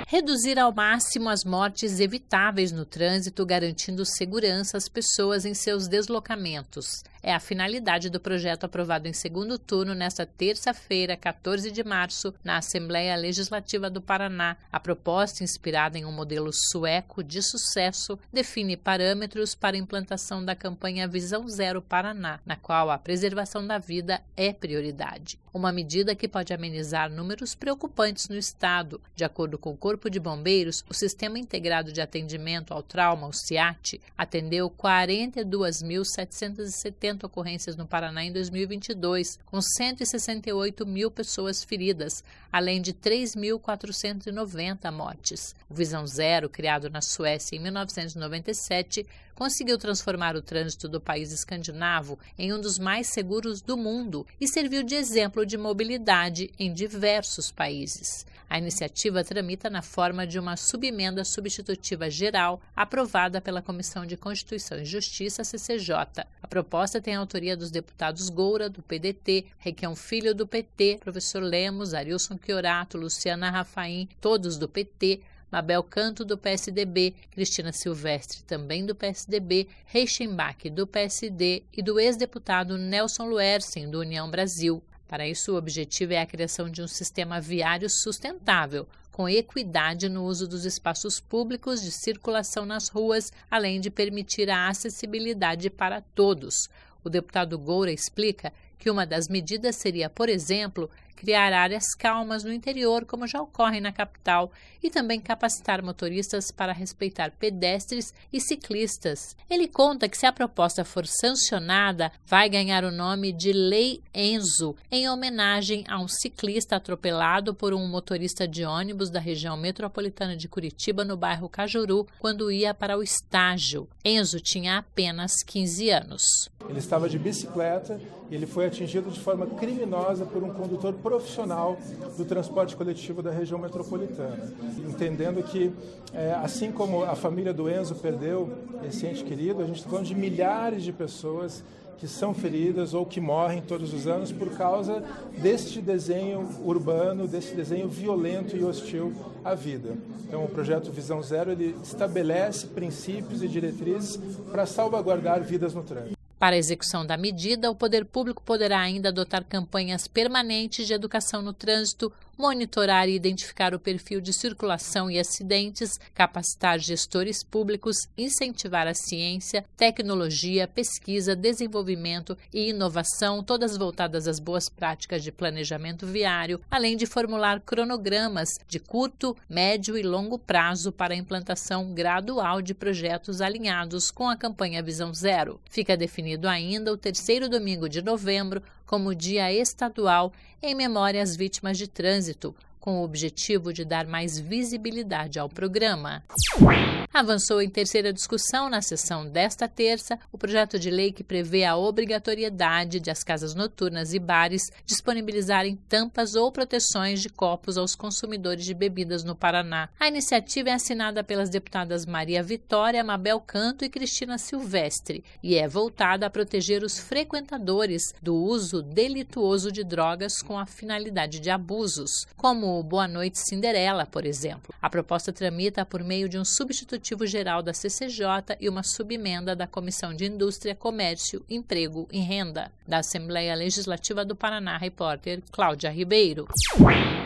reduzir ao máximo as mortes evitáveis no trânsito, garantindo segurança às pessoas em seus deslocamentos. É a finalidade do projeto aprovado em segundo turno nesta terça-feira, 14 de março, na Assembleia Legislativa do Paraná. A proposta, inspirada em um modelo sueco de sucesso, define parâmetros para a implantação da campanha Visão Zero Paraná, na qual a preservação da vida é prioridade. Uma medida que pode amenizar números preocupantes no estado. De acordo com o Corpo de Bombeiros, o Sistema Integrado de Atendimento ao Trauma, o SIAT, atendeu 42.770 ocorrências no Paraná em 2022, com 168 mil pessoas feridas, além de 3.490 mortes. O Visão Zero, criado na Suécia em 1997, conseguiu transformar o trânsito do país escandinavo em um dos mais seguros do mundo e serviu de exemplo de mobilidade em diversos países. A iniciativa tramita na forma de uma subemenda substitutiva geral aprovada pela Comissão de Constituição e Justiça, CCJ. A proposta tem a autoria dos deputados Goura, do PDT, Requião Filho, do PT, professor Lemos, Arilson Chiorato, Luciana Rafaim, todos do PT, Mabel Canto, do PSDB, Cristina Silvestre, também do PSDB, Reichenbach, do PSD e do ex-deputado Nelson Luerssen, do União Brasil. Para isso, o objetivo é a criação de um sistema viário sustentável, com equidade no uso dos espaços públicos de circulação nas ruas, além de permitir a acessibilidade para todos. O deputado Goura explica que uma das medidas seria, por exemplo, criar áreas calmas no interior, como já ocorre na capital, e também capacitar motoristas para respeitar pedestres e ciclistas. Ele conta que se a proposta for sancionada, vai ganhar o nome de Lei Enzo, em homenagem a um ciclista atropelado por um motorista de ônibus da região metropolitana de Curitiba, no bairro Cajuru, quando ia para o estágio. Enzo tinha apenas 15 anos. Ele estava de bicicleta e ele foi atingido de forma criminosa por um condutor profissional do transporte coletivo da região metropolitana. Entendendo que, assim como a família do Enzo perdeu esse ente querido, a gente está falando de milhares de pessoas que são feridas ou que morrem todos os anos por causa deste desenho urbano, desse desenho violento e hostil à vida. Então, o projeto Visão Zero ele estabelece princípios e diretrizes para salvaguardar vidas no trânsito. Para a execução da medida, o poder público poderá ainda adotar campanhas permanentes de educação no trânsito, monitorar e identificar o perfil de circulação e acidentes, capacitar gestores públicos, incentivar a ciência, tecnologia, pesquisa, desenvolvimento e inovação, todas voltadas às boas práticas de planejamento viário, além de formular cronogramas de curto, médio e longo prazo para a implantação gradual de projetos alinhados com a campanha Visão Zero. Fica definido ainda o terceiro domingo de novembro como Dia Estadual em memória às vítimas de trânsito, com o objetivo de dar mais visibilidade ao programa. Avançou em terceira discussão na sessão desta terça o projeto de lei que prevê a obrigatoriedade de as casas noturnas e bares disponibilizarem tampas ou proteções de copos aos consumidores de bebidas no Paraná. A iniciativa é assinada pelas deputadas Maria Vitória, Mabel Canto e Cristina Silvestre e é voltada a proteger os frequentadores do uso delituoso de drogas com a finalidade de abusos, como o Boa Noite Cinderela, por exemplo. A proposta tramita por meio de um substitutivo geral da CCJ e uma subemenda da Comissão de Indústria, Comércio, Emprego e Renda. Da Assembleia Legislativa do Paraná, repórter Cláudia Ribeiro.